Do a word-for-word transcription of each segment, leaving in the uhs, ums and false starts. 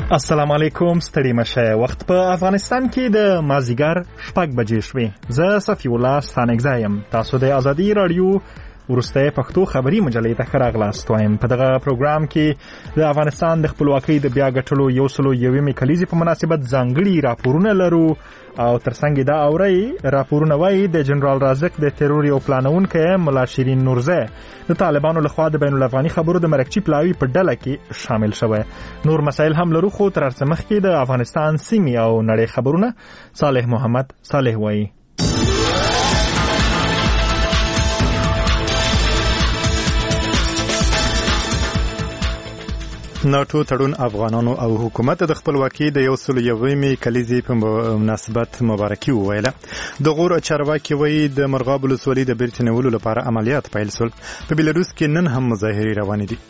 السلام علیکم، ستړي مشه. وخت په افغانستان کې د مازیګر شپږ بجې شوې. زه صفی الله ستانکزی یم. تاسو د ازادي رادیو ورسته پښتو خبري مجلې ته ښه راغلاست وایم. په دغه پروګرام کې د افغانستان د خپلواکۍ د بیا ګټلو یو سلو یومې کلیزې په مناسبت ځانګړي راپورونه لرو او ترڅنګ دا اوري راپورونه وایي د جنرال رازق د ترور یو پلانونکی ملا شیرین نورزی د طالبانو لخوا د بین الافغاني خبرو د مرکچی پلاوی په ډله کې شامل شوی. نور مسایل هم لرو، خو تر څه مخکې د افغانستان سیمې او نړۍ خبرونه صالح محمد صالح وایي. ناټو تړون افغانانو او حکومت د خپلواکۍ د یو سل یومې کلیزې په مناسبت مبارکي وویله. د غور چارواکي وایي د مرغاب ولسوالۍ د بیرته نیولو لپاره عملیات پیل شول. په بیلاروس کې نن هم مظاهرې روانې دي.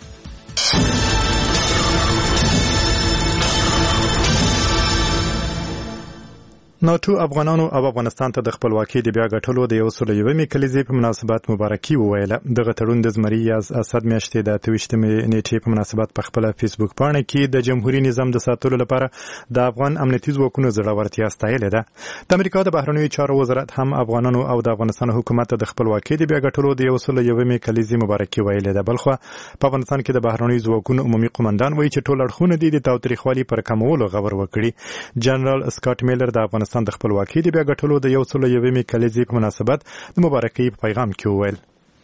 ناټو افغانانو او افغانستان ته د خپلواکۍ د بیا ګټلو د یو سل یومې کلیزې په مناسبت مبارکي وویله. دغه تړون د زمري یاز اسد میاشتې د اته ویشتمې نیټې په مناسبت په خپل فیسبوک پاڼه کې د جمهوریت نظام د ساتلو لپاره د افغان امنیتي ځواکونو زړورتیا ستایلې ده. د امریکا د بهرنیو چارو وزارت هم افغانانو او د افغانستان حکومت ته د خپلواکۍ د بیا ګټلو د یو سل یومې کلیزې مبارکي ویلې ده. بلخو په افغانستان کې د بهرنیو ځواکونو عمومي قومندان وایي چې ټول اړخونه دي د تاوتریخوالي پر کمولو غور وکړي. جنرال سکاټ میلر د افغانستان د خپلواکۍ د بیا ګټلو د یو سل یومې کلیزې په مناسبت د مبارکۍ په پیغام کې وویل.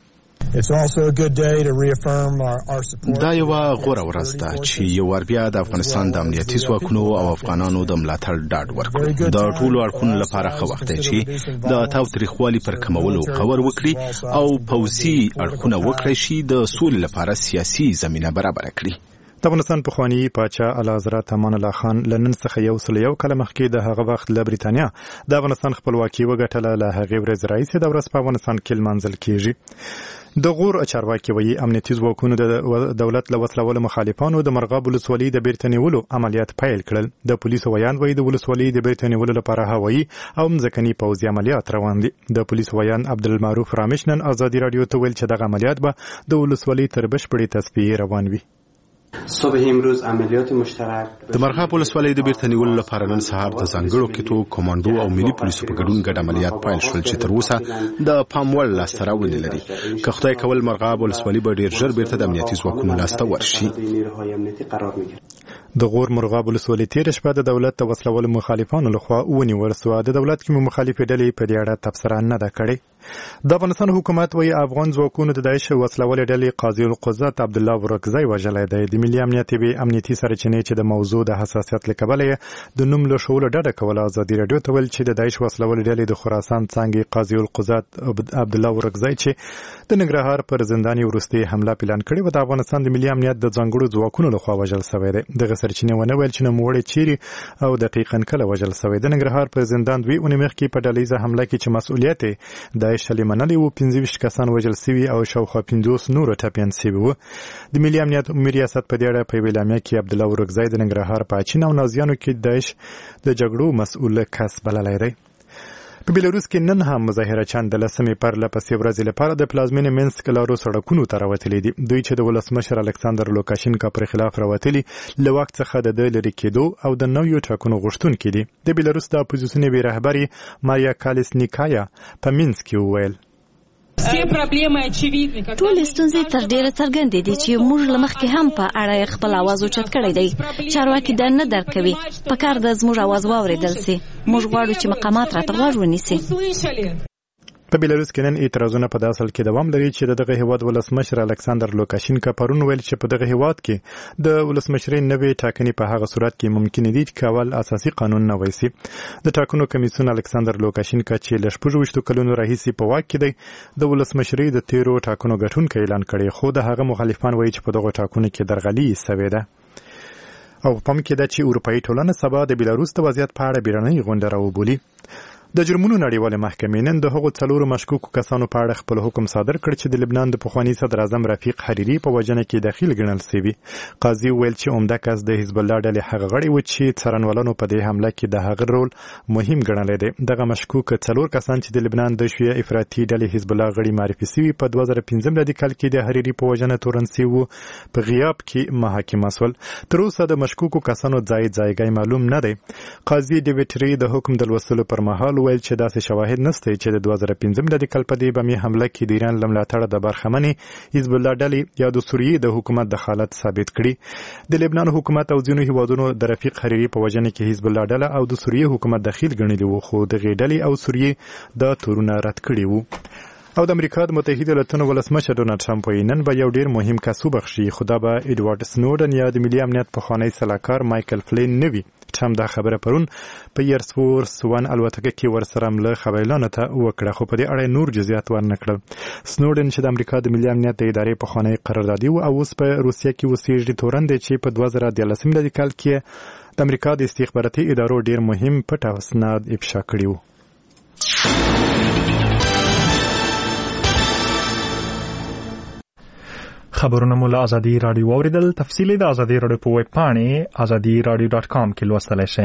دا یو غوره ورځ ده چې یو ور بیا د افغانستان د امنیتي ځواکونو او افغانانو د ملاتړ ډاډ ورکړي. د ټولو اړخونو لپاره ښه وخت دی چې د تاوتریخوالي پر کمولو غور وکړي او پوځي اړخونه وکړي شي د سولې لپاره سیاسي زمینه برابر کړي. د افغانستان پخوانی پاچا اعلی حضرت امان الله خان لنن څخه یو سل یو کال مخکې د هغه وخت له بریتانیا د افغانستان خپلواکي وګټله. له هغې ورځې راهیسې د ورځ په افغانستان کې لمانځل کیږي. د غور چارواکي وایي امنیتي ځواکونو د دولت له وسلوالو مخالفانو د مرغاب ولسوالۍ د بیرته نیولو عملیات پیل کړل. د پولیسو ویان وایي د ولسوالۍ د بیرته نیولو لپاره هوایي او مځکني پوځي عملیات روان دي. د پولیسو ویان عبدالمعروف رامش نن ازادي رادیو ته ویل چې دغه عملیات به د ولسوالۍ تر بشپړې تصفیې روان وي. صبح امروز عملیات مشترک د مرغاب ولسوالۍ د بیرته نیولو لپاره نن سهار د ځانګړو کیتو کمانډو او ملي پولیسو په ګډون ګډ عملیات پیل شول چې تر اوسه د پام وړ لاسته راوړنې لري. که خدای کول مرغاب ولسوالۍ به ډیر ژر بیرته د امنیتي ځواکونو لاسته ورشي. د غور مرغاب ولسوالۍ تیر شپه د دولت د وسلوالو مخالفانو لخوا ونیول شوه. د دولت کوم مخالفې ډلې په دې اړه تبصره نه ده کړې. د افغانستان حکومت وایي افغان ځواکونو د داعش وسلوالې ډلې قاضي القضات عبدالله ورکزی وژلی دی. د ملي امنیت وی امنیتي سرچینې چې د موضوع د حساسیت له کبله د نوم له شوله ډډه کوله ازادي رادیو ته ویل چې د داعش وسلوالې ډلې د خراسان څانګې قاضي القضات عبدالله ورکزی چې د ننګرهار پر زندان وروستۍ حمله پلان کړې و د افغانستان د ملي امنیت د ځانګړو ځواکونو لخوا وژل شوی دی. دغه سرچینې ونه ویل چې نوموړی چیرې او دقیقاً کله وژل شوی. د ننګرهار پر زندان دوی اونۍ مخکې په ډلهیزه حمله کې چې مسؤلیت داعش علی منلی و پنځه ویشت کسان وژل شوي او شاوخوا پنځوس نور ټپیان شوي وو. د ملي امنیت عمومي ریاست په دې اړه په یوه اعلامیه کې عبدالله ورکزی د ننګرهار په اچین او نازیانو کې داعش د جګړو مسؤل کس بللی دی. په بیلاروس کې نن هم مظاهره چند د لسمې پرله پسې ورځې لپاره د پلازمینې منسک لارو سړکونو ته راوتلي دي. دوی چې د ولسمشر الکساندر لوکاشینکا پر خلاف راوتلي له واک څخه د ده لرې کېدو او د نویو ټاکنو غوښتونکي دي. د بیلاروس د اپوزیسیون بې رهبري ماریا کالیسنیکایا په منسک کې وویل ټول ستونزې تر ډیره څرګندې دي چې موږ له مخکې هم په اړه خپل आवाज اوچت کړی دی. چارواکي دا نه درک کوي. په کار د زموږ आवाज واورېدل سي. موږ غواړو چې مقامات راته غوږ ونیسي. په بیلاروس کې نن اعتراضونه په داسل کې دوام لري چې دغه هیواد ولسمشر الکساندر لوکاشینکا پرون ویل چې په دغه هیواد کې د ولسمشرۍ نوې ټاکنې په هغه صورت کې ممکن دي چې کول اساسي قانون نه وایسي. د ټاکنو کمیسیون الکساندر لوکاشینکا چې له شپږ ویشتو کلونو راهیسې په واک کې دی د ولسمشرۍ د تیرو ټاکنو ګټونکی اعلان کړی، خو د هغه مخالفان وایي چې په دغه ټاکنو کې درغلي سوې ده. او پام کې ده چې اروپایي ټولنه سبا د بیلاروس د وضعیت په اړه بیړنۍ غونډه راوبولي. د جرمونو نړیواله محکمې نن د هغو څلورو مشکوکو کسانو په اړه خپل حکم صادر کړ چې د لبنان د پخواني صدر اعظم رفیق حریري په وژنه کې دخیل ګڼل شوی. قاضي ویل چې عمده کس د حزب الله ډلې هغه غړی و چې څارنوالانو په دې حمله کې د هغه رول مهم ګڼلی دی. دغه مشکوک څلور کسان چې د لبنان د شیعه افراطي ډلې حزب الله غړي معرفي شوي په دوه زره پنځم میلادي کال کې د حریري په وژنه تورن شوي وو. په غیاب کې محاکمه شول. تر اوسه د مشکوکو کسانو ځای ځایګی معلوم نه دی. قاضي ډیویډ ری د حکم د لوستلو پر مهال ویل چې داسې شواهد نشته چې د دوه زره پنځم میلادي کال په دې بمي حمله کې د ایران له ملاتړه د برخمنې حزب الله ډلې یا د سوریې د حکومت دخالت ثابت کړي. د لبنان حکومت او ځینو هیوادونو د رفیق حریري په وژنه کې حزب الله ډله او د سوریې حکومت دخیل ګڼلي وو، خو دغې ډلې او سوریې د تورونه رد کړي وو. او د امریکا د متحده ایالاتونو ولسمشر ډونالډ ټرمپ وایي نن به یو ډیر مهم کس وبخښي، خو دا به ایډوارډ سنوډن یا د ملي امنیت پخوانی سلاکار مایکل فلین نه وي. ټرمپ دا خبره پرون په ایرفورس ون الوتکه کې ورسره مله خبريالانو ته وکړه، خو په دې اړه نور جزئیات ورنه کړل. سنوډن چې د امریکا د ملي امنیت د ادارې پخوانی قراردادي او اوس په روسیه کې اوسېږي تورن دی چې په دوه زره دیارلسم میلادي کال کې د امریکا د استخباراتي ادارو ډیر مهم پټ اسناد افشا کړي وو. خبرونه مو له ازادي رادیو اوریدل. تفصیلی د ازادي رادیو په ویب پاڼې ازادي رادیو ډاټ کام کې لوستلی شئ.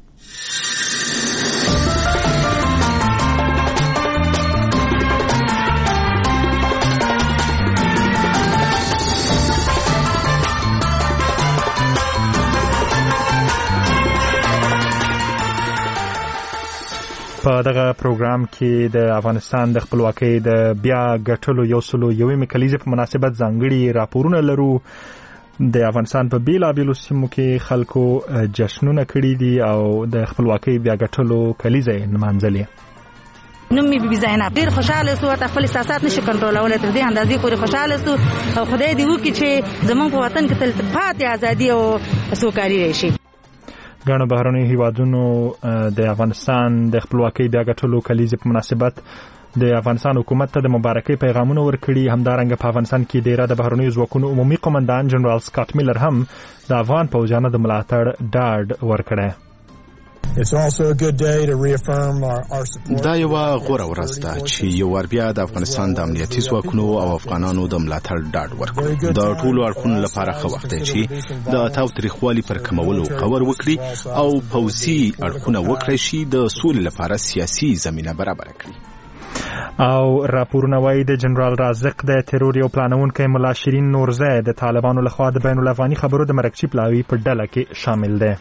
په دغه پروګرام کې د افغانستان د خپلواکۍ د بیا ګټلو یو سلو یوې کلیزې په مناسبت ځانګړي راپورونه لرو. د افغانستان په بیلابیلو سیمو کې خلکو جشنونه کړي دي او د خپلواکۍ بیا ګټلو کلیزه یې نمانځلې. نوم می بي زینب ډیر خوشاله سو ته خپل احساسات نشي کنټرولولای تر دې اندازې پورې خوشاله سو او خدای دې وکړي چې زمونږ په وطن کې تل پاتې ازادي او سوکالي راشي. ګڼو بهرنیو هیوادونو د افغانستان د خپلواکۍ بیا ګټلو کلیزې په مناسبت د افغانستان حکومت ته د مبارکۍ پیغامونه ورکړي. همدارنګه په افغانستان کې ډیره د بهرنیو ځواکونو عمومي قومندان جنرال سکاټ میلر هم د افغان پوځیانو د ملاتړ ډاډ ورکړی. دا یو غوره ورځ ده چې یو ور بیا د افغانستان د امنیتي ځواکونو او افغانانو د ملاتړ ډاډ ورکړي. د ټولو اړخونو لپاره ښه وخت دی چې د تاوتریخوالي پر کمولو قور وکړي او پوځي اړخونه وکړي شي د سولې لپاره سیاسي زمینه برابر کړي. او راپورونه وایي د جنرال رازق د ترور یو پلانونکی ملا شیرین نورزی د طالبانو لخوا د بین الافغاني خبرو د مرکچی پلاوي په ډله کې شامل دی.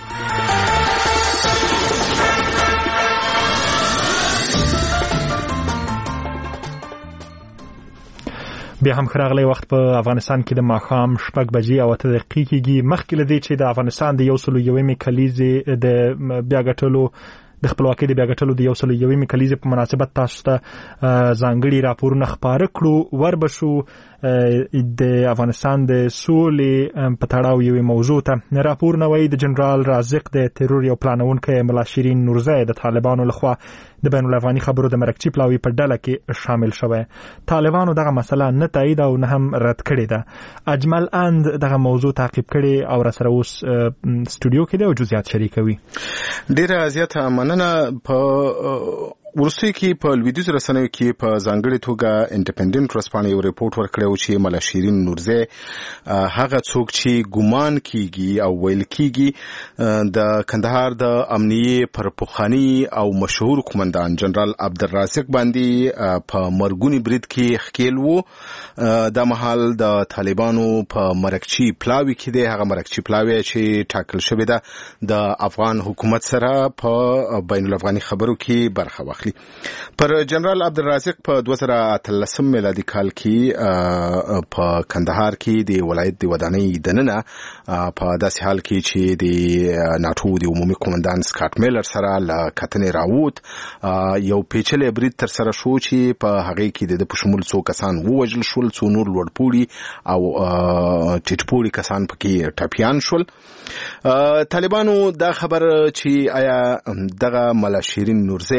بیا هم خراغلی وخت په افغانستان کې د ماښام شپږ بجې او اته دقیقې کېږي. مخکې له دې چې د افغانستان د یو سلو یوې کلیزې د بیا ګټلو د خپلواکۍ د بیا ګټلو د یو سلو یوې کلیزې په مناسبت تاسو ته ځانګړي راپورونه خپاره کړو. وربشو د افغانستان د سولې په تړاو یوې موضوع ته راپورونه وایي د جنرال رازق د ترور یو پلانونکی ملا شیرین نورزی د طالبانو لخوا د بین الافغاني خبرو د مرکچی پلاوي په ډله کې شامل شوی. طالبانو دغه مسله نه تایید او نه هم رد کړې ده. اجمل اند دغه موضوع تعقیب کړي او راسره اوس سټوډیو کې دی او جزئیات شریکوي. ډیره زیاته مننه. په ورسته کې په لویدیځ رسنیو کې په ځانګړي توګه انډیپندنت ورځپاڼه یو ریپورت ورکړی چې ملا شیرین نورزی هغه څوک چې ګمان کیږي او ویل کیږي د کندهار د امنیه پر پخوانی او مشهور قومندان جنرال عبدالرازق باندې په مرګونی برید کې ښکیل وو. د محل د طالبانو په مرکچی پلاوي کې دی. هغه مرکچی پلاوي چې ټاکل شوی ده د افغان حکومت سره په بین الافغاني خبرو کې برخه واخلي. پر جنرال عبدالرازق په دوه زره اتلسم میلادي کال کې په کندهار کې د ولایت د ودانۍ دننه په داسې حال کې چې د ناتو د عمومي قومندان سکاټ میلر سره له کتنې راووت یو پیچلی برید تر سره شو چې په هغې کې د په شمول څو کسان ووژل شول، څو نور لوړپوړي او ټیټپوړي کسان پکې ټپیان شول. طالبانو دا خبر چې آیا دغه ملا شیرین نورزی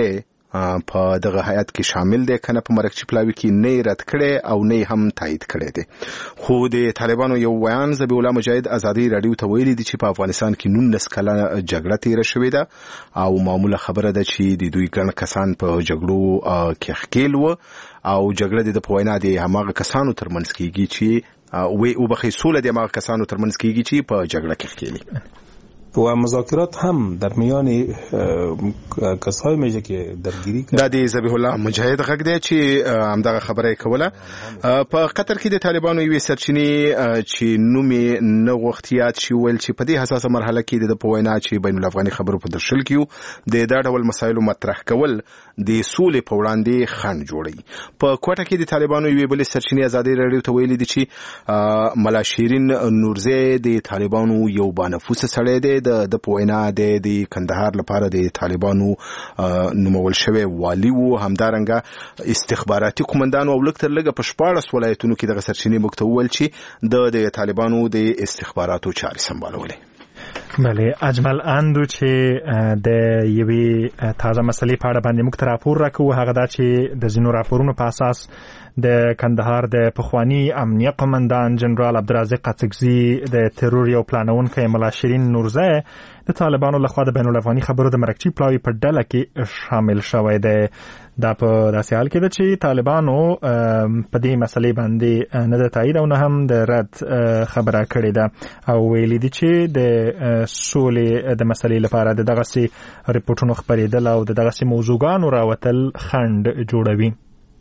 په دغه هیئات کې شامل دی کنه په مرکچی پلاوی کې نه رد کړي او نه هم تایید کړي دي خو د طالبانو یو بیان ذبیح الله مجاهد ازادي رادیو ته ویلي دي چې په افغانستان کې نولس کاله جګړه تیره شوې ده او معموله خبره ده چې د دوی ګڼ کسان په جګړو کې ښکیل و او جګړه د په وینا د هماغه کسانو ترمنځ کېږي چې وی او بخې سوله د هماغه کسانو ترمنځ کېږي چې په جګړه کې ښکیلي و مذاکرات هم در میان کسایی میشه که درگیری کړي. دا د ذبیح الله مجاهد غږ دی چې همدغه خبره کوله. په قطر کې د طالبانو یوې سرچینې چې نومې نه غوښتیات شي ویل چې په دې حساسه مرحله کې د په وینا چې بین الافغاني خبرو په درشل کې د دا ډول مسایلو مطرح کول د سولې په وړاندې خنډ جوړي. په کوټه کې د طالبانو یوې بلې سرچینې ازادي رادیو ته ویلي دي چې ملا شیرین نورزی د طالبانو یو بانفوسه سړی دی د د پوینا د کندهار لپاره د طالبانو نومول شوی والی وو همدارنګه استخباراتي قومندان او لکتر لګه په شپاړس ولایتونو کې د سرچینې مکتول چې د د طالبانو د استخباراتو چارې سمبالولې. بله اجمل اندو چې د یوې تازه مسلې په اړه باندې موږ ته راپور راکوو هغه دا چې د ځینو راپورونو په اساس د کندهار د پخوانی امنیه قومندان جنرال عبدالرازق قاچقزي د ترور یو پلانونکی ملا شیرین نورزی د طالبانو لخوا د بین الافغاني خبرو د مرکچی پلاوی په ډله کې شامل شوی دی. دا په داسې حال کې ده چې طالبانو په دې مسلې باندې نه د تایید او نه هم د رد خبره کړې ده او ویلي دي چې د سولې د مسلې لپاره د دغسې ریپورټونو خپرېدل او د دغسې موضوعګانو راوتل خنډ جوړوي.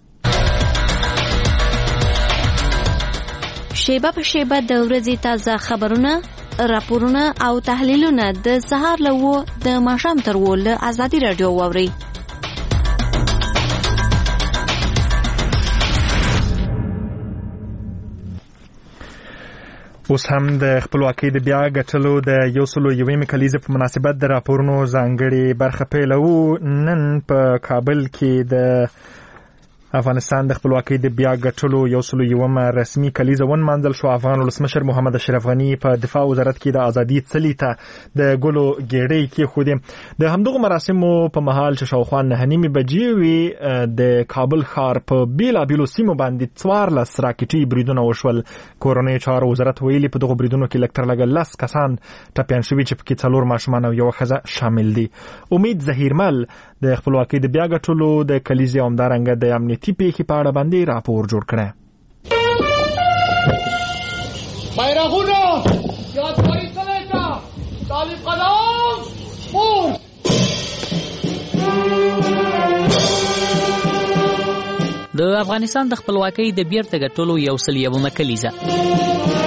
شیبه په شیبه د ورځې تازه خبرونه، راپورونه او تحلیلونه د سهار له وو د ماښام تر وو له ازادي رادیو واورئ. اوس هم د خپلواکۍ د بیا ګټلو د یو سلو یوې کلیزې په مناسبت د راپورونو ځانګړې برخه پیلوو. نن په کابل کې د افغانستان د خپلواکۍ د بیا ګټلو یو سلو یومه رسمي کلیزه ونمانځل شو. افغان ولسمشر محمد اشرف غني په دفاع وزارت کې د ازادي څلي ته د ګلو ګېډۍ کېښودې. د همدغو مراسمو په مهال چې شاوخوا نهه نیمې بجې وې د کابل ښار په بېلابېلو سیمو باندې څوارلس راکټي بریدونه وشول. کورنیو چارو وزارت ویلي په دغو بریدونو کې لږ تر لږه لس کسان ټپیان شوي چې پکې څلور ماشومان او یوه ښځه شامل دي. امید ظهیرمل د خپلواکۍ د بیا ګټلو د کلیزې همدارنګه د امنیتي پیښې په اړه باندې راپور جوړ کړی. بیرغونه یادګاري څلي ته طالب قدم پور. د افغانستان د خپلواکۍ د بیرته ګټلو یو سل یومه کلیزه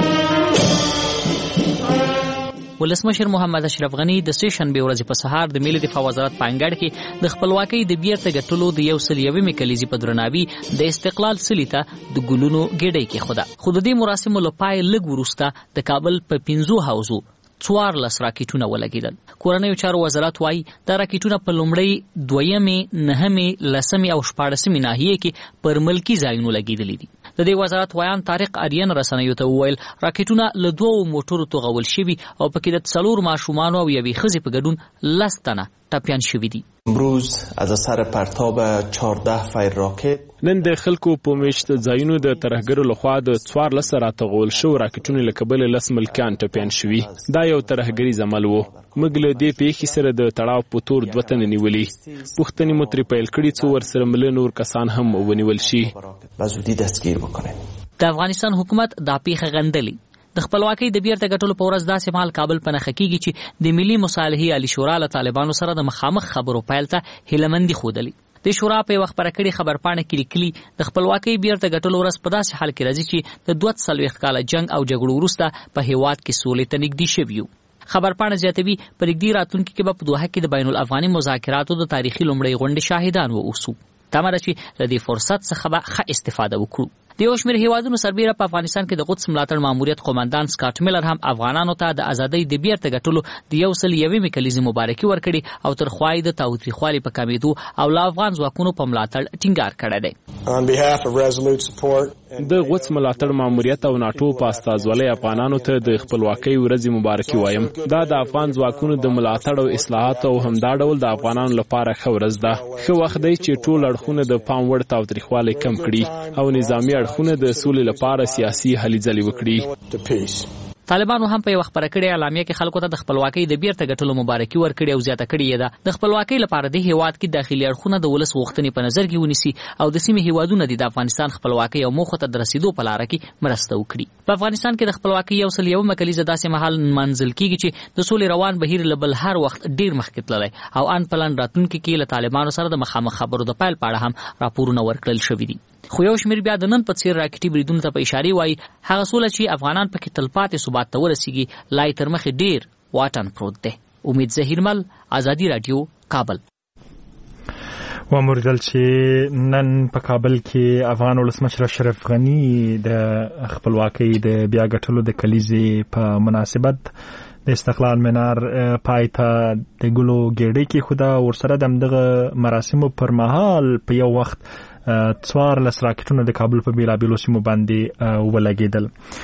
ولسمشر محمد اشرف غني د سې شنبې ورځې په سهار د ملي دفاع وزارت په انګړ کې د خپلواکۍ د بیرته ګټلو د یو سل یومې کلیزې په درناوي د استقلال څلي ته د ګلونو ګېډۍ کېښوده. خو د دې مراسمو له پای لږ وروسته د کابل په پنځو حوزو څوارلس راکټونه ولګېدل. کورنیو چارو وزارت وایي دا راکټونه په لومړۍ، دویمې، نهمې، لسمې او شپاړسمې ناحیې کې پر ملکي ځایونو لګېدلي دي. د دې وزارت ویان طارق آریان رسنیو ته وویل راکټونه له دوو موټرو توغول شوي او پکې د څلور ماشومانو او یوې ښځې په ګډون لس تنه ټپیان شوي دي. امروز از اثر پرتاب چهارده فیر راکټ نن د خلکو په میشت ځایونو د ترهګرو لخوا د څوارلس راتغول شو راکټونو له کبله لس ملکیان ټپیان شوي. دا یو ترهګریز عمل و. موږ له دې پیښې سره د تړاو په تور دوه تنه نیولي. پوښتنې مو ترې پیل کړي څو ورسره مله نور کسان هم ونیول شي. د افغانستان حکومت دا پیښه غندلې. د خپلواکۍ د بیرته ګټلو په ورځ داسې مهال کابل په نښه کېږي چې د ملي مصالحې عالي شورا له طالبانو سره د مخامخ خبرو پیل ته هیلهمندي ښودلې. د شورا په یوه خپره کړې خبرپاڼه کې لیکلي د خپلواکۍ بیرته ګټلو ورځ په داسې حال کې راځي چې د دوه څلوېښت کاله جنګ او جګړو وروسته په هېواد کې سولې ته نږدې شوي یو. خبرپاڼه زیاتوي په نږدې راتلونکي کې به په دوحه کې د بین الافغاني مذاکراتو د تاریخي لومړۍ غونډې شاهدان واوسو. تمه ده چې له دې فرصت څخه به ښه استفاده وکړو. د یو شمېر هیوادونو سربیره په افغانستان کې د قدس ملاتړ ماموریت قومندان سکاټ میلر هم افغانانو ته د ازادۍ د بیرته ګټلو د یو سل یوې کلیزې مبارکي ورکړي او تر خوا یې د تاوتریخوالي په کمېدو او له افغان ځواکونو په ملاتړ ټینګار کړی دی. On behalf of Resolute Support د غوڅ ملاتړ ماموریت او ناتو په استازولۍ افغانانو ته د خپلواکۍ ورځې مبارکي وایم. دا د افغان ځواکونو د ملاتړ او اصلاحات او همدا ډول د افغانانو لپاره ښه ورځ ده. ښه وخت دی چې ټول اړخونه د پام وړ تاوتریخوالی کم کړي او نظامي اړخونه د سولې لپاره سیاسي هلې ځلې وکړي. طالبانو هم په یو خبره کړې اعلامیه کې خلکو ته د خپلواکۍ د بیرته ګټلو مبارکي ورکړي او زیاته کړې ده. د خپلواکۍ لپاره د هیواد کې داخلي اړخونه د ولس غوښتنې په نظر کې ونیسي او د سیمې هیوادونه د افغانستان خپلواکۍ او موخو ته د رسیدو په لار کې مرسته وکړي. په افغانستان کې د خپلواکۍ یو سل یو مکلیزه داسې مهال منځل کیږي چې د سولې روان بهیر له بل هر وخت ډیر مخکې تللی او ان پلان راتلونکي کې له طالبانو سره د مخامخ خبرو د پیل په اړه هم راپورونه ورکړل شوي دي. خو یو شمیر بیا د نن په څیر راکټي بریدونو ته په اشاره وایي هغه سوله چې افغانان پکې تلپاتې ثبات ته ورسیږي لای تر مخې ډیر واټن پروت دی. امید ظهیرمل، ازادي رادیو، کابل. وموردل چې نن په کابل کې افغان ولسمشر اشرف غنی د خپلواکۍ د بیا ګټلو د کلیزې په مناسبت د استقلال منار پای ته د ګلو ګېډۍ کې خدا ورسره د همدغه مراسمو پر مهال په یو وخت څوارلس راکټونه د کابل په بیلابیلو سیمو باندې ولګېدل.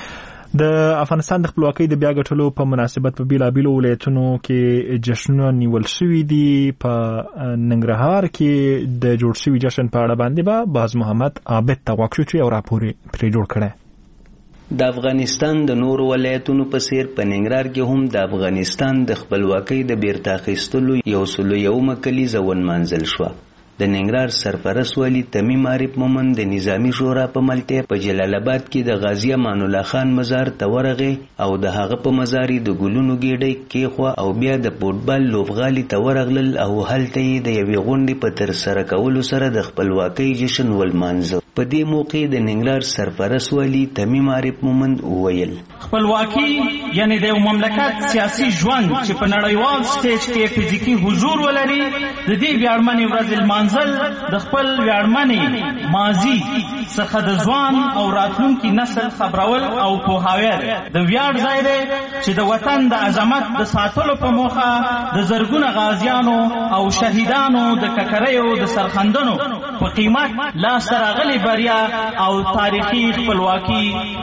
د افغانستان د خپلواکۍ د بیا ګټلو په مناسبت په بیلابیلو ولایتونو کې جشنونه نیول شوي دي. په ننګرهار کې د جوړ شوي جشن په اړه باندې به باز محمد عابد ته غوږ شو چې یو راپور پرې جوړ کړی. د افغانستان د نورو ولایتونو په څیر په ننګرهار کې هم د افغانستان د خپلواکۍ د بیرته اخیستلو یو سل یومه کلیزه ونمانځل شوه. د ننګرهار سرپرست والي تمیم عارف مومن د نظامی شورا په ملتیا په جلال آباد کې د غازی امان الله خان مزار ته ورغې او د هغه په مزاري د ګلونو ګېډۍ کېخوا او بیا د فوټبال لوبغالي ته ورغلل او هلته یې د یوې غونډې په ترسره کولو سره د خپلواکۍ جشن ولمانځه. په دې موقع د ننګرهار سرپرست والي تمیم عارف مومن وویل خپلواکي یعنی د یو مملکت سیاسي ژوند چې په نړیوال سټیج کې فزیکي حضور ولري د دې ویاړمنې ورځې لمانځل د خپل ویاړمنې ماضي څخه د ځوان او راتلونکي نسل خبرول او پوهاوی د ویاړ ځای دی چې د وطن د عظمت د ساتلو په موخه د زرګونه غازیانو او شهیدانو د ککریو د سرخندنو په قیمت لاسته راغلي بریا او تاریخي خپلواکي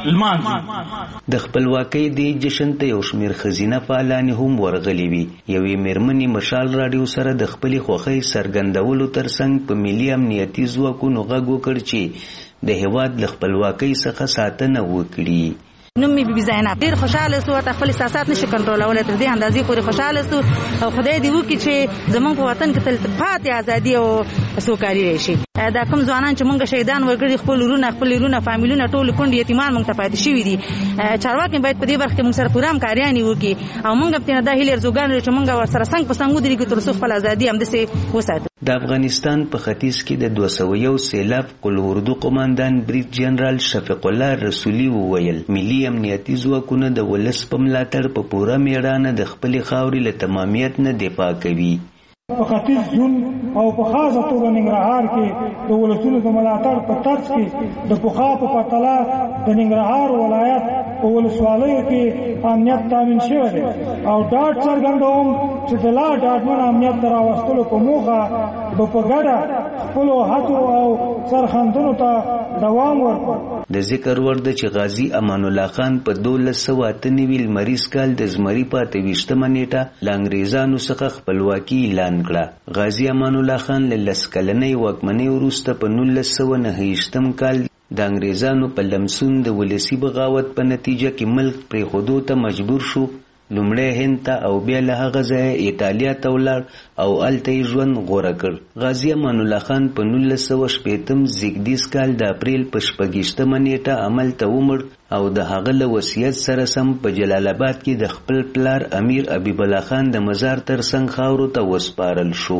لمانځو. د خپلواکۍ د جشن ته یو شمیر خزینه فعالان هم ورغلي وي. یوې میرمنې مشال راډیو سره د خپلې خوښۍ څرګندولو ترڅنګ په ملي امنیتي ځواکونو غږ وکړ چې د هیواد له خپلواکۍ څخه ساتنه وکړي. نوم می بی زینب ډیر خوشاله سو ته خپل احساسات نشي کنټرولولای تر دې اندازې پورې خوشاله سو او خدای دې وکړي چې زمونږ په وطن کې تل پاتې ازادي او سوکالي راشي. دا کوم ځوانان چې مونږ شهیدان ورګړي خپل ورونه خپل ورونه فامیلونه ټول کونډ یتیمان مونږ ته پاتې شوي دي. چارواکي باید په دې برخه کې مونږ سره پوره همکاریانې وکړي او مونږ په دا هیله ارزوګان چې مونږ ورسره څنګه په څنګه ودرېږو تر څو خپل ازادي همداسې وساتو. د افغانستان په ختیځ کې د دوه سوه یو سیلاب قل اردو قماندان بریګ جنرال شفیق الله رسولي وویل ملي امنیتي ځواکونه د ولس په ملاتړ په پوره میړانه د خپلې خاورې له تمامیت نه دفاع کوي. په ختیځ جون او په خاصه توګه ننګرهار کې د ولسونو د ملاتړ په ترڅ کې د پخوا په پرتله د ننګرهار ولایت په ولسوالیو کې امنیت تامین شوی دی او ډاډ څرګندوم چې د لا ډاډمن امنیت د راوستلو په موخه به په ګډه خپلو هڅو او سرښندنو ته دوام ورکړو. د ذکر وړ ده چې غازي امان الله خان په دولس سوه اته نوي لمریز کال د زمري په اته ویشتمه نیټه له انګریزانو څخه خپلواکي اعلان کړه. غازي امان الله خان له لس کلنۍ واکمنۍ وروسته په نولس سوه نهه ویشتم کال د انګریزانو په لمسون د ولسي بغاوت په نتیجه کې ملک پرېښودو ته مجبور شو. لومړی هند ته او بیا له هغه ځایه ایټالیا ته ولاړ او هلته یې ژوند غوره کړ. غازي امان الله خان په نولس سوه شپېتم زیږدیز کال د اپریل په شپږویشتمه نیټه عمل ته ومړ او د هغه له وصیت سره سم په جلال آباد کې د خپل پلار امیر حبیب الله خان د مزار ترڅنګ خاورو ته وسپارل شو.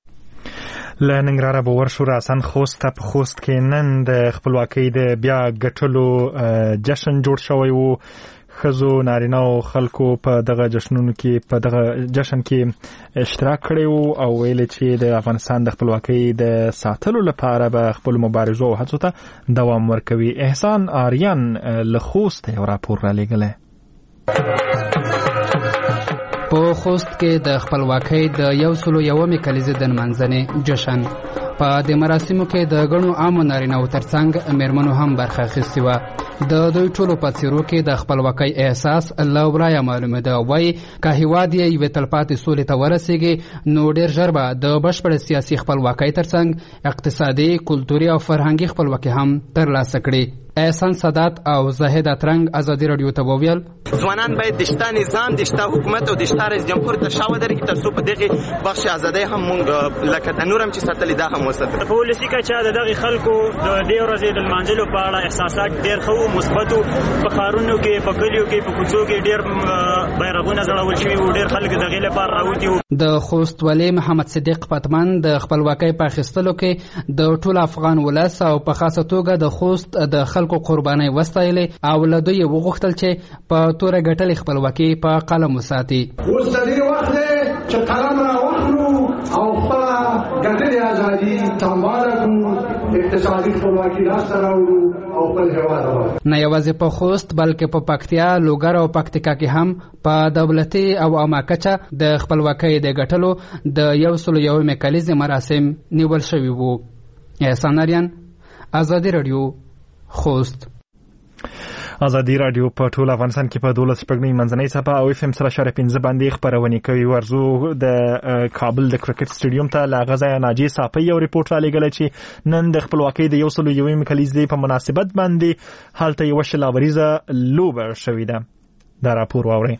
له ننګرهاره به ورشو راسن خوست ته. په خوست کې نن د خپلواکۍ د بیا ګټلو جشن جوړ شوی و. ښځو نارینهو خلکو په دغه جشنونو کې په دغه جشن کې اشتراک کړی و او ویل چې د افغانستان د خپلواکۍ د ساتلو لپاره به خپل مبارزو او هڅو ته دوام ورکوي. احسان آریان له خوست یو راپور را لېږلی. په خوست کې د خپلواکۍ د یو سلو یومې کلیزې د نمانځنې جشن په دې مراسمو کې د غنو عامو نارینه‌و ترڅنګ میرمنو هم برخه اخیستې وه. د دوی ټولو په څیرو کې د خپلواکۍ احساس له ورایه معلومه ده. وایي که هیواد یې یوې تلپاتې سولې ته ورسیږي نو ډېر ژر به د بشپړې سیاسي خپلواکۍ ترڅنګ اقتصادي، کلتوري او فرهنګي خپلواکي هم ترلاسه کړي. احسان سادات او زاهد اترنګ ازادي رادیو ته وویل ځوانان باید د شته نظام، د شته حکومت او د شته رئیس جمهور ته شا ودرېږي تر څو په دغې بخش ازادۍ هم مونږ لکه د نور هم چې ساتلې دا هم وساتو. په ولسي کچه د دغې خلکو د دې ورځې د لمانځلو په اړه احساسات ډېر ښه وو، مثبت وو. په ښارونو کې، په کلیو کې، په کوڅو کې ډېر بیرغونه ځړول شوي وو، ډېر خلک د هغې لپاره راوتي وو. د خوست والي محمد صدیق پتمن د خپلواکۍ په اخیستلو کې د ټول افغان ولس او په خاصه توګه د خوست د خلکو قربانۍ وستایلې او له دوی وغوښتل چې په توره ګټلې خپلواکي په قلم وساتي. اوس د دې وخت دی چې قلم راواخلو او خپله ګټلې ازادي سمباله کړو، اقتصادي خپلواکي لاسته راوړو او خپل هېواد اباد. نه یوازې په خوست بلکې په پکتیا، لوګر او پکتیکا کې هم په دولتي او عامه کچه د خپلواکۍ د ګټلو د یو سلو یومې کلیزې مراسم نیول شوي وو. احسان اریان، ازادي رادیو، خوست. ازادي رادیو په ټول افغانستان کې په دولس شپږمې منځنۍ څپه او اف ام سره اشاریه پنځه باندې خپرونې کوي. ورزو د کابل د کرکټ سټیډیوم ته له غزا ناجی صافی یو ریپورت را لېږلی چې نن د خپلواکۍ د یو سلو یومې کلیزې په مناسبت باندې هلته یوه شلاوریزه لوبه شوې ده. دا راپور واورئ.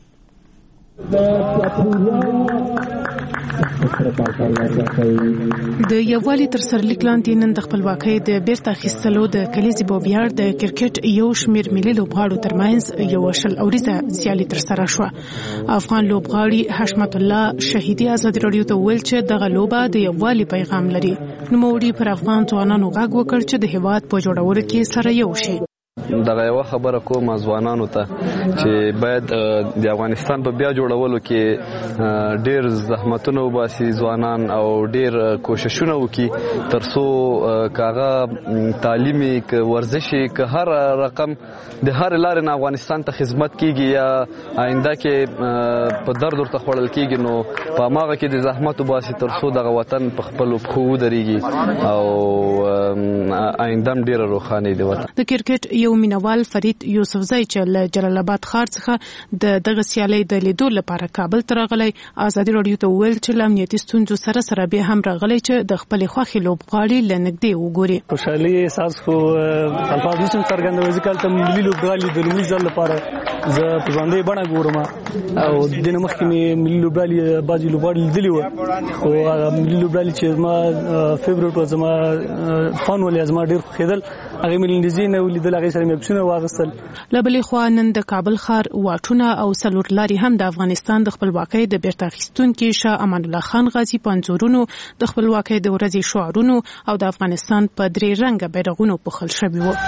د یووالي تر سرلیک لاندې نن د خپلواکۍ د بیرته اخیستلو د کلیزې په ویاړ د کرکټ یو شمېر ملي لوبغاړو ترمنځ یوه شل اوریزه سیالي ترسره شوه. افغان لوبغاړي حشمت الله شهیدي ازادي رادیو ته وویل چې دغه لوبه د یووالي پیغام لري. نوموړي پر افغان ځوانانو غږ وکړ چې د هېواد په جوړولو کې سره یو شي. دغه یو خبره کوم ځوانانو ته چې باید د افغانستان په بیا جوړولو کې ډېر زحمتونه وباسي ځوانان او ډېر کوششونه وکړي تر څو کاغه تعلیمي ک ورزشي ک هر رقم د هر لارې نه افغانستان ته خدمت کیږي یا آینده کې په درد ورته خوړل کیږي نو په هغه کې د زحمت وباسي تر څو دغه وطن په خپل پښو ودرېږي او آینده هم ډېره روښانه دی وطن. د کرکټ یو مینوال فرید یوسفزی چې له جلال آباد ښار څخه د دغه سیالۍ د لیدو لپاره کابل ته راغلی ازادي رادیو ته وویل چې له امنیتي ستونزو سره سره بیا هم راغلی چې د خپلې خوښې لوبغاړي له نږدې وګوري. خوشحالي احساس خو الفاظ نشم څرګندولی ځکه هلته ملي لوبغاړي د لومړي ځل لپاره زه په ژوندۍ بڼه ګورم او د دې نه مخکې مې ملي لوبغاړي بعضې لوبغاړي لیدلي وو خو هغه ملي لوبغاړي چې زما فیورټ و زما فن ولې زما ډېر خوښېدل هغې مې لنډیزې نه ولیدل هغې سره مې عکسونه واخیستل. له بلې خوا نن د کابل ښار واټونه او څلور لارې هم د افغانستان د خپلواکۍ د بیرته اخیستونکي شاه امان الله خان غازي په انځورونو د خپلواکۍ د ورځې شعارونو او د افغانستان په درې رنګه بیرغونو پوښل شوي وو.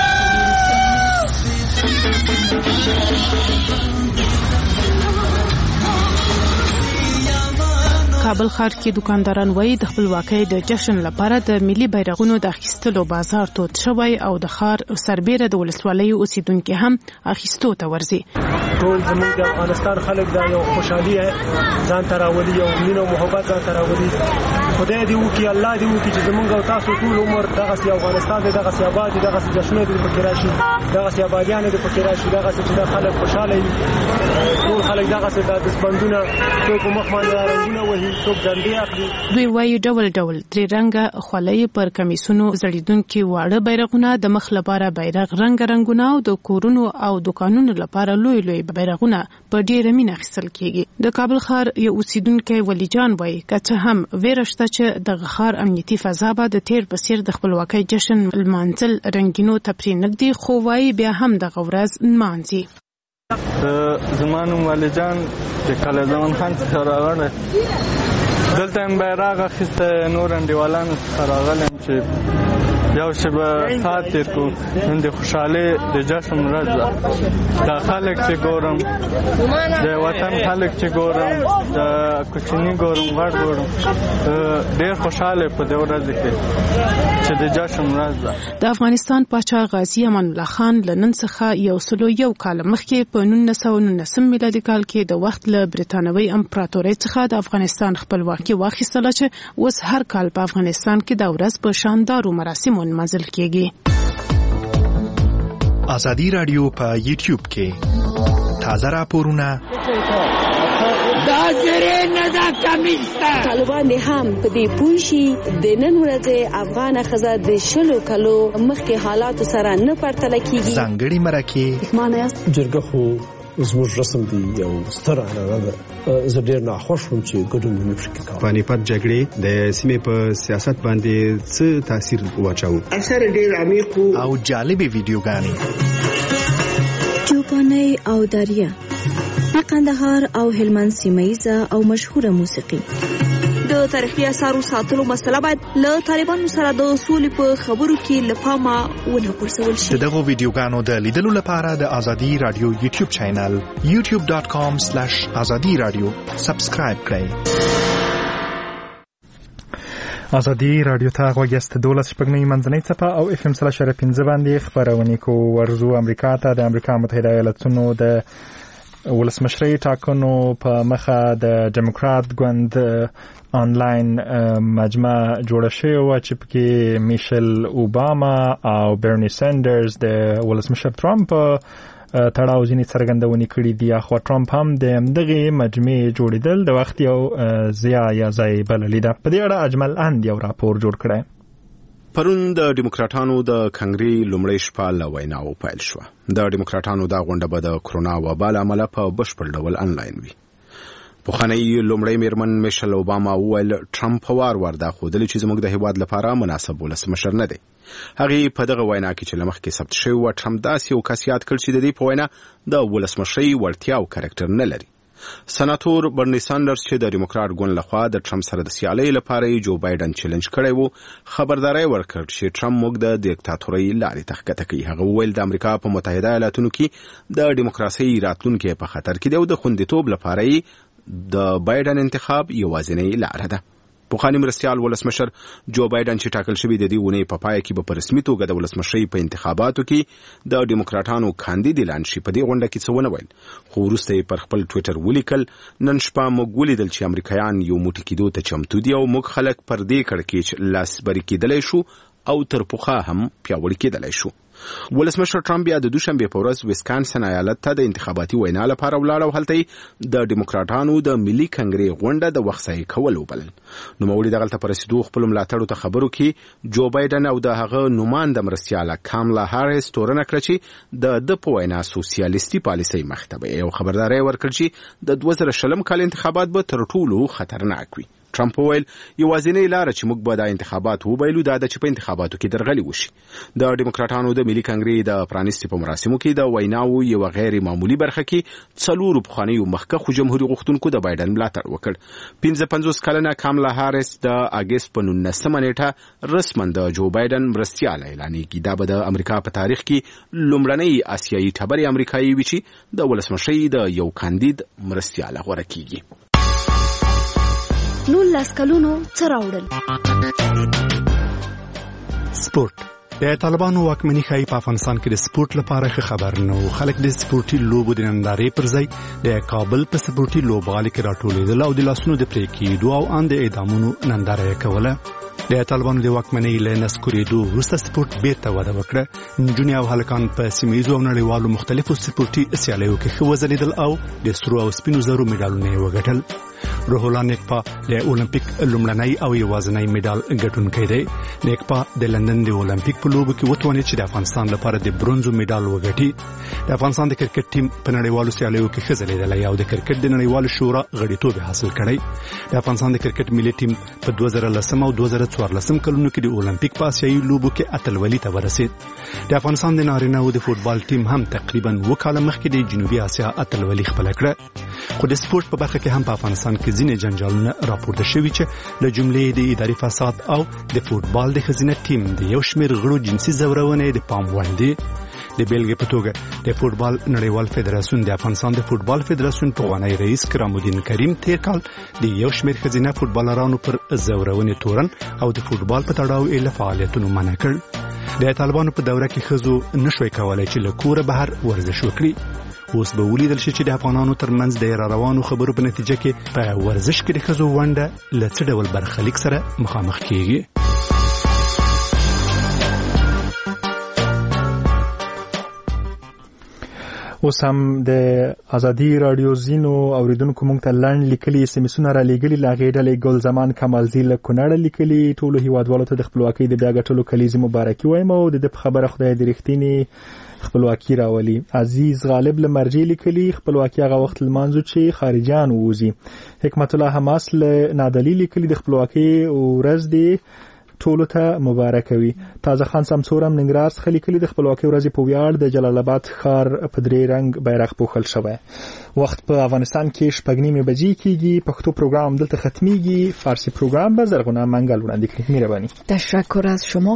کابل ښار کې دکانداران وایي د خپلواکۍ د جشن لپاره د ملي بیرغونو د اخیستلو بازار تود شوی او د ښار سربیره د ولسوالیو اوسیدونکي هم اخیستو ته ورځي. ټول زموږ د افغانستان خلک دا یو خوشحالي ځان ته راولي، یو مینه او محبت ځان ته راولي. خدای دې وکړي، الله دې وکړي چې زموږ او تاسو ټول عمر دغسې افغانستان دی، دغسې اباد دی، دغسې جشنونه دې پکې راشي، دغسې ابادیان دې پکې راشي، دغسې چې دا خلک خوشحاله وي. ټول خلک دغسې دا دستبندونه څوک مخ باندې رنګونه وهي، څوک ډنډې اخلي. دوی وایي ډول ډول درې رنګه خولۍ پر کمیسونو ځړېدونکي واړه بیرغونه، د مخ لپاره بیرغ رنګ رنګونه او د کورونو او دکانونو لپاره لوی لوی بیرغونه په ډېره مینه اخیستل کېږي. د کابل ښار یو اوسیدونکی ولی جان وایي که څه هم ویره شته چې دغه ښار امنیتي فضا به د تیر په څېر د خپلواکۍ جشن لمانځل رنګینو ته پرې نږدې، خو وایي بیا هم دغه ورځ نمانځي. زما نوم ولی جان چې کله زمان خان څخه راغلی دلته یم بیرغ اخیستی، نور انډیوالانو څخه راغلی یم چې یو شبه خاطر کو نن د خوشاله د جشن ورځ ده د خلک چې ګورم د وطن خلک چې ګورم د کوچنی ګورم غړ ګورم ډېر خوشاله په دې ورځ کې چې د جشن ورځ ده. د افغانستان پاچا غازی امان الله خان لنن څخه یو سلو یو کال مخکې په نولس سوه نولس میلادي کال کې د وخت له برتانوي امپراتورۍ څخه د افغانستان خپلواکي واخیستله چې اوس هر کال په افغانستان کې د ورځ په شاندارو مراسمو نمانځل کیږي. ازادي رادیو په یوټیوب کې تازه راپورونه دا زره نه دا کمیسته طالبان هم په دې پوښي د نن ورځې افغان خزه د شلو کلو مخکې حالات سره نه پرتل کیږي. ځانګړي مرکه معنی جرګه خو زموږ رسم دی یو ستر عنعنه ده. زه ډېر ناخوښ وم چې ګډون ونه شي کوي. پانیپت جګړې د سیمې په سیاست باندې څه تاثیر واچاو؟ اثر ډېر عمیق او جالبې ویډیوګانې چوپاني او دریا د قندهار او هلمند سیمه‌یزه او مشهوره موسیقي. د تاریخي اثارو ساتلو مسله باید له طالبانو سره د اصول په خبرو کې لپاره ونه غورځول شي. دغه ویډیوګانو د لیدلو لپاره د ازادي رادیو یوټیوب چینل یو ټیوب ډاټ کام سلیش ازادي رادیو سبسکرایب کړئ. ازادي رادیو ته غوږیاست. دولس شپږنۍ منځنۍ څپه او اف ام سلاش پنځه باندې خبرونه کو. ورزو امریکا ته د امریکا متحده ایالاتونو د ولسمشرۍ ټاکنو په مخه د ډیموکرات ګوند آنلاین مجمع جوړه شوې وه چې پکې میشل اوباما او برني سندرز د ولسمشر ترامپ تړاو ځینې څرګندونې کړي دي. اخوا ټرمپ هم د همدغې مجمع جوړېدل د وخت یو ضیاع یا ځای بللې ده. په دې اړه اجمل اند یو راپور جوړ کړی. پرون د ډیموکراټانو د کنګرې لومړۍ شپه له ویناو پیل شوه. د ډیموکراټانو دا غونډه به د کرونا وبا له امله په بشپړ ډول انلاین وي. پخوانی لومړی میرمن میشل اوباما وویل ټرمپ وار وار دا ښودلي چې زموږ د هیواد لپاره مناسب ولسمشر نه دی. هغې په دغه وینا کې چې له مخکې ثبت شوی وه ټرمپ داسې یو کس یاد کړ چې د دې په وینا د ولسمشرۍ وړتیا او کرکټر نه لري. سناتور برني ساندرز چې د ډیموکرات ګوند لخوا د ټرمپ سره د سیالۍ لپاره جو بایدن چیلنج کړی وو خبرداري ورکړ چې ټرمپ موږ د دیکتاتورۍ لارې ته ښکته کوي. هغه وویل د امریکا په متحده ایالاتونو کې د ډیموکراسۍ راتلونکی په خطر کې دی او د خوندیتوب لپاره د بایدن انتخاب یوازینۍ لاره ده. پخوانی مرستیال ولسمشر جو بایدن چې ټاکل شوی د دې ونې په پای کې په رسمي توګه د ولسمشرۍ په انتخاباتو کې د ډیموکراټانو کاندید اعلان شي. په دې غونډه کې څه ونه ویل خو وروسته یې پر خپل ټویټر ولیکل نن شپه موږ ولیدل چې امریکایان یو موټی کېدو ته چمتو دي او موږ خلک پر دې کړکېچ لاسبري کېدلی شو او تر پخوا هم پیاوړي کېدلی شو. ولسمشر ټرمپ بیا د دوشنبه په ورځ ویسکانسن ایالت ته د انتخاباتي وینا لپاره ولاړ او هلته د ډیموکراټانو د ملي کنګرې غونډه د وخت ځای کول وبل. نو موري دغلته پر رسیدو خپل ملاتړو ته خبرو کې جو بایدن او د هغه نوماند مرستیاله کاملا هاریس تورنه کړ چې د د په وینا سوسیالیستي پالیسۍ مخته یو خبرداري ورکړ چې د دوه زره شلم کال انتخابات به تر ټولو خطرناک وي. ټرمپ ویل یوازینۍ لار چې موږ به د انتخابات وبایلو دا د چې په انتخاباتو کې درغلي وشي. د ډیموکراټانو د ملي کنګرې د پرانیستي په مراسمو کې د ویناو یو غیر معمولی برخه کې څلور پخوانیو مخکښو جمهوریت غوښتونکو د بایدن ملاتړ وکړ. پنځه پنځوس کلنه کاملا هاریس د اگست په نولسمه نیټه رسما د جو بایدن مرستیاله اعلانېږي. دا به د امریکا په تاریخ کې لومړنۍ آسیایي ټبرې امریکایي وي چې د ولسمشرۍ د یو کاندید مرستیاله غوره کیږي. نولس کلونو څه راوړل؟ سپورت. د طالبانو واکمنۍ ښایي په افغانستان کې د سپورت لپاره ښه خبر نه و. خلک د سپورتي لوبو د نندارې پر ځای د کابل په سپورتي لوبغالي کې راټولېدل او د لاسونو د پرې کېدو او ان د اعدامونو ننداره یې کوله. د طالبانو د واکمنۍ له نسکورېدو وروسته سپورت بیرته وده وکړه. نجونې او هلکان په سیمه ییزو او نړیوالو مختلفو سپورتي سیالیو کې ښه وځلېدل او د سرو او سپینو زرو میډالونه یې وګټل. روح الله نیکپا د اولمپیک لومړنی او یوازینی میډال ګټونکی دی. نیکپا د لندن د اولمپیک په لوبو کې وتوانید چې د افغانستان لپاره د برونزو میډال وګټي. د افغانستان د کرکټ ټیم په نړیوالو سیالیو کې ښه ځلېدلی او د کرکټ د نړیوالو شورا غړیتوب حاصل کړی. د افغانستان د کرکټ ملي ټیم په دوه زره لسم او دوه زره څوارلسم کلونو کې د اولمپیک په آسیایي لوبو کې اتلولي ته ورسېد. د افغانستان د نارینه‌و د فوټبال ټیم هم تقریبا اوه کاله مخکې د جنوبي اسیا اتلولي خپله کړه. خو د سپورت په برخه کې هم په افغانستان کې ځینې جنجالونه راپورته شوي چې له جملې د اداري فساد او د فوتبال د ښځینه ټیم د یو شمېر غړو جنسي ځورونې د پام وړ دي. د بیلګې په توګه د فوتبال نړیوال فدراسیون د افغانستان د فوتبال فدراسیون پخوانی رئیس کرام الدین کریم تیر کال د یو شمېر ښځینه فوتبالرانو پر ځورونې تورن او د فوتبال په تړاو یې له فعالیتونو منع کړ. د طالبانو په دوره کې ښځو نشوی کولی چې له کوره بهر ورزش وکړي. اوس به ولیدل شي چې د افغانانو ترمنځ د را روانو خبرو په نتیجه کې په ورزش کې د ښځو ونډه له څه ډول برخلیک سره مخامخ کیږي. اوس هم د ازادي رادیو زینو اوریدونکو مونږ ته لنډ لیکلي اس ام اسونه را لیږلي. له هغې ډلې ګل زمان کمالزي له کونړه لیکلي. ټولو هیوادوالو ته د خپلواکۍ د بیا ګټلو کلیزې مبارکي وایم او د ده په خبره خدای دې رښتینې خپلواکي راولي. عزیز غالب له مرجې لیکلي خپلواکي هغه وخت لمانځو چې خارجیان ووځي. حکمت الله حماس له نادلي لیکلي د خپلواکۍ ورځ دې ټولو ته مبارک وي. تازه خان سمسورم ننګرهار څخه لیکلي د خپلواکۍ ورځې په ویاړ د جلال آباد ښار په درې رنګ بیرغ پوښل شوی. وخت په افغانستان کې شپږ نیمې بجې کېږي. پښتو پروګرام دلته ختمیږي. فارسی پروګرام به زرغونه منګل وړاندې کړي. مهرباني. تشکر از شما.